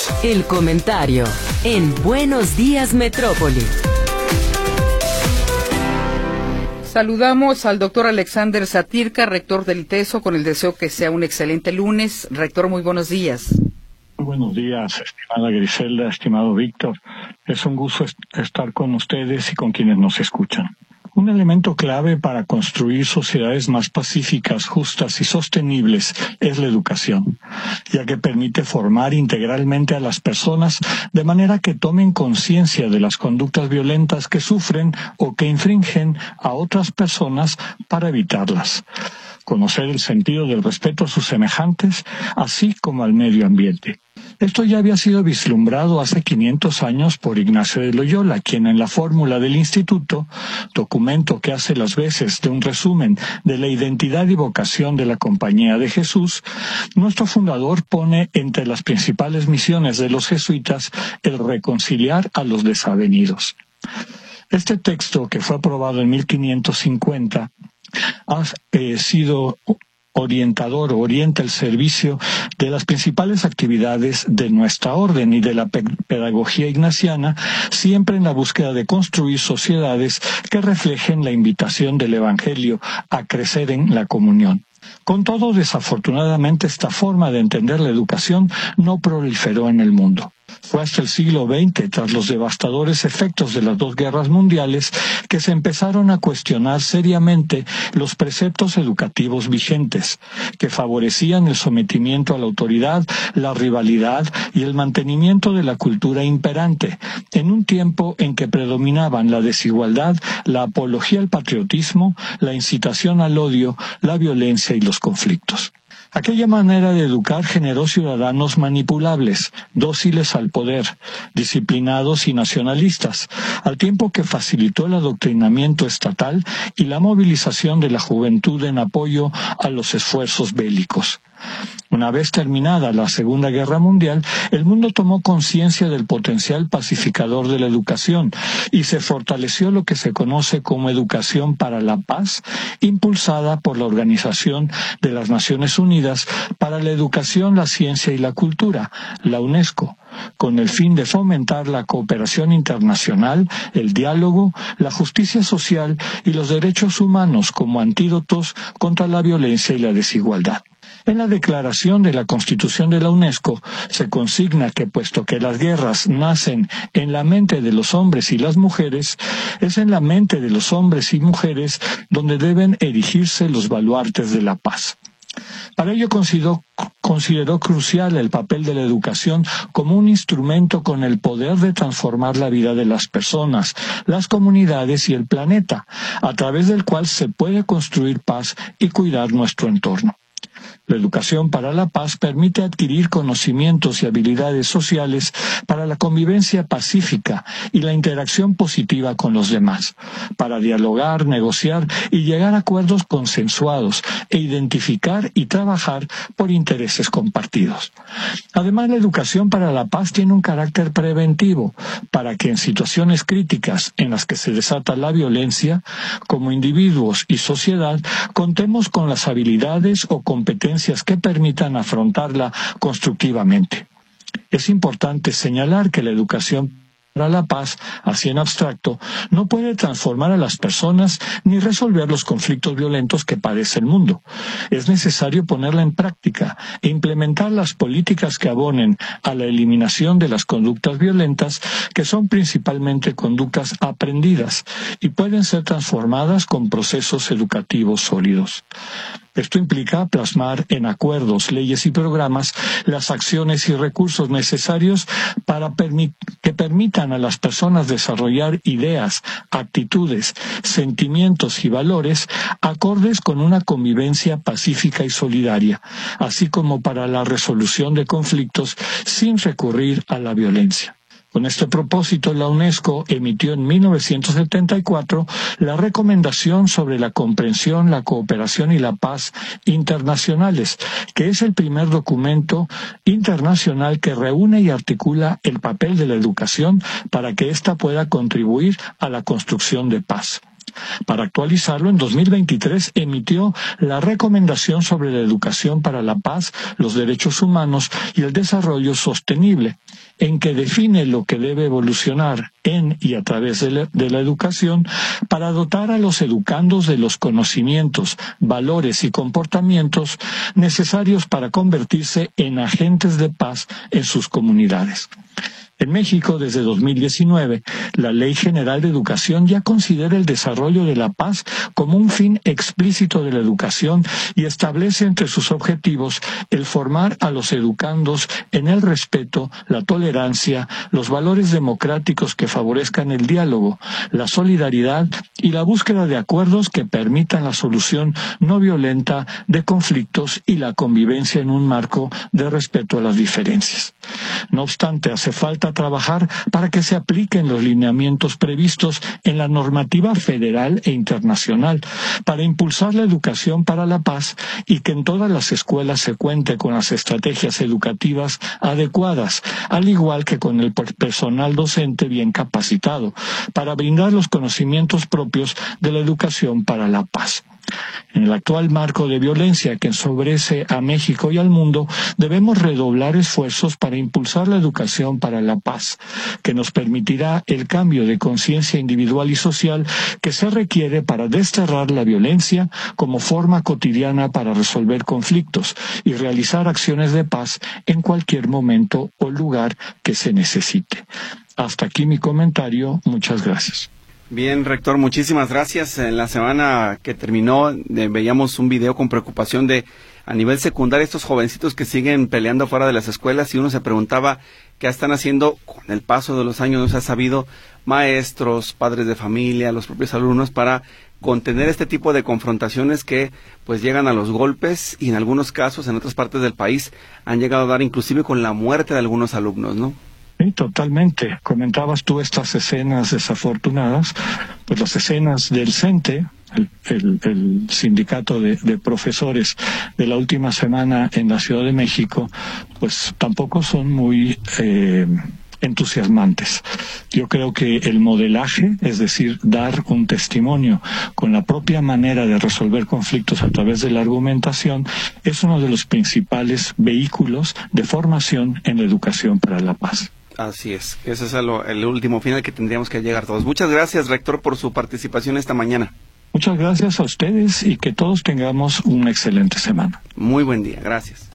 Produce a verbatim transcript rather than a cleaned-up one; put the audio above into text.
El comentario en Buenos Días Metrópoli. Saludamos al doctor Alexander Satirka, rector del ITESO, con el deseo que sea un excelente lunes. Rector, muy buenos días. Muy buenos días, estimada Griselda, estimado Víctor. Es un gusto est- estar con ustedes y con quienes nos escuchan. Un elemento clave para construir sociedades más pacíficas, justas y sostenibles es la educación, ya que permite formar integralmente a las personas de manera que tomen conciencia de las conductas violentas que sufren o que infringen a otras personas para evitarlas. Conocer el sentido del respeto a sus semejantes, así como al medio ambiente. Esto ya había sido vislumbrado hace quinientos años por Ignacio de Loyola, quien en la fórmula del Instituto, documento que hace las veces de un resumen de la identidad y vocación de la Compañía de Jesús, nuestro fundador pone entre las principales misiones de los jesuitas el reconciliar a los desavenidos. Este texto, que fue aprobado en mil quinientos cincuenta, ha eh, sido orientador, orienta el servicio de las principales actividades de nuestra orden y de la pe- pedagogía ignaciana, siempre en la búsqueda de construir sociedades que reflejen la invitación del Evangelio a crecer en la comunión. Con todo, desafortunadamente, esta forma de entender la educación no proliferó en el mundo. Fue hasta el siglo veinte, tras los devastadores efectos de las dos guerras mundiales, que se empezaron a cuestionar seriamente los preceptos educativos vigentes, que favorecían el sometimiento a la autoridad, la rivalidad y el mantenimiento de la cultura imperante, en un tiempo en que predominaban la desigualdad, la apología al patriotismo, la incitación al odio, la violencia y los conflictos. Aquella manera de educar generó ciudadanos manipulables, dóciles al poder, disciplinados y nacionalistas, al tiempo que facilitó el adoctrinamiento estatal y la movilización de la juventud en apoyo a los esfuerzos bélicos. Una vez terminada la Segunda Guerra Mundial, el mundo tomó conciencia del potencial pacificador de la educación y se fortaleció lo que se conoce como Educación para la Paz, impulsada por la Organización de las Naciones Unidas para la Educación, la Ciencia y la Cultura, la UNESCO, con el fin de fomentar la cooperación internacional, el diálogo, la justicia social y los derechos humanos como antídotos contra la violencia y la desigualdad. En la declaración de la Constitución de la UNESCO se consigna que, puesto que las guerras nacen en la mente de los hombres y las mujeres, es en la mente de los hombres y mujeres donde deben erigirse los baluartes de la paz. Para ello consideró, consideró crucial el papel de la educación como un instrumento con el poder de transformar la vida de las personas, las comunidades y el planeta, a través del cual se puede construir paz y cuidar nuestro entorno. La educación para la paz permite adquirir conocimientos y habilidades sociales para la convivencia pacífica y la interacción positiva con los demás, para dialogar, negociar y llegar a acuerdos consensuados e identificar y trabajar por intereses compartidos. Además, la educación para la paz tiene un carácter preventivo, para que en situaciones críticas en las que se desata la violencia, como individuos y sociedad, contemos con las habilidades o competencias que permitan afrontarla constructivamente. Es importante señalar que la educación para la paz, así en abstracto, no puede transformar a las personas ni resolver los conflictos violentos que padece el mundo. Es necesario ponerla en práctica e implementar las políticas que abonen a la eliminación de las conductas violentas, que son principalmente conductas aprendidas y pueden ser transformadas con procesos educativos sólidos. Esto implica plasmar en acuerdos, leyes y programas las acciones y recursos necesarios para permi- que permitan a las personas desarrollar ideas, actitudes, sentimientos y valores acordes con una convivencia pacífica y solidaria, así como para la resolución de conflictos sin recurrir a la violencia. Con este propósito, la UNESCO emitió en mil novecientos setenta y cuatro la Recomendación sobre la comprensión, la cooperación y la paz internacionales, que es el primer documento internacional que reúne y articula el papel de la educación para que ésta pueda contribuir a la construcción de paz. Para actualizarlo, en dos mil veintitrés emitió la Recomendación sobre la Educación para la Paz, los Derechos Humanos y el Desarrollo Sostenible, en que define lo que debe evolucionar en y a través de la, de la educación para dotar a los educandos de los conocimientos, valores y comportamientos necesarios para convertirse en agentes de paz en sus comunidades. En México, desde dos mil diecinueve, la Ley General de Educación ya considera el desarrollo de la paz como un fin explícito de la educación y establece entre sus objetivos el formar a los educandos en el respeto, la tolerancia, los valores democráticos que favorezcan el diálogo, la solidaridad y la búsqueda de acuerdos que permitan la solución no violenta de conflictos y la convivencia en un marco de respeto a las diferencias. No obstante, hace falta trabajar para que se apliquen los lineamientos previstos en la normativa federal e internacional, para impulsar la educación para la paz y que en todas las escuelas se cuente con las estrategias educativas adecuadas, al igual que con el personal docente bien capacitado, para brindar los conocimientos propios de la educación para la paz. En el actual marco de violencia que ensobrece a México y al mundo, debemos redoblar esfuerzos para impulsar la educación para la paz, que nos permitirá el cambio de conciencia individual y social que se requiere para desterrar la violencia como forma cotidiana para resolver conflictos y realizar acciones de paz en cualquier momento o lugar que se necesite. Hasta aquí mi comentario. Muchas gracias. Bien, rector, muchísimas gracias. En la semana que terminó eh, veíamos un video con preocupación de a nivel secundario estos jovencitos que siguen peleando fuera de las escuelas y uno se preguntaba qué están haciendo con el paso de los años. No se ha sabido maestros, padres de familia, los propios alumnos para contener este tipo de confrontaciones que pues llegan a los golpes y en algunos casos en otras partes del país han llegado a dar inclusive con la muerte de algunos alumnos, ¿no? Sí, totalmente. Comentabas tú estas escenas desafortunadas, pues las escenas del CENTE, el, el, el sindicato de, de profesores de la última semana en la Ciudad de México, pues tampoco son muy eh, entusiasmantes. Yo creo que el modelaje, es decir, dar un testimonio con la propia manera de resolver conflictos a través de la argumentación, es uno de los principales vehículos de formación en la educación para la paz. Así es, ese es el, el último final que tendríamos que llegar todos. Muchas gracias, rector, por su participación esta mañana. Muchas gracias a ustedes y que todos tengamos una excelente semana. Muy buen día, gracias.